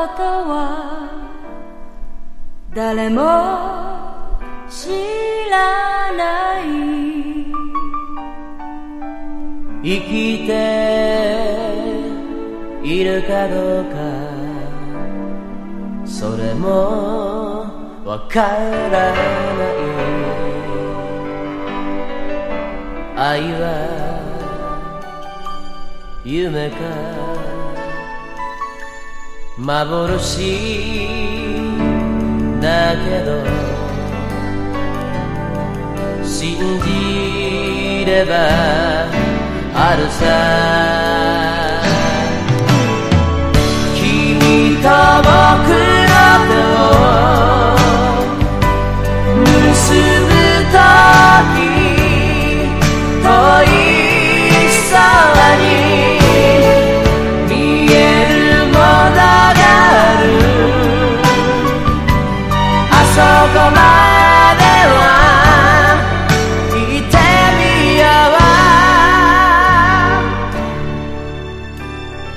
ことは誰も知らない生きているかどうかそれもわからない愛は夢か幻だけど信じればあるさ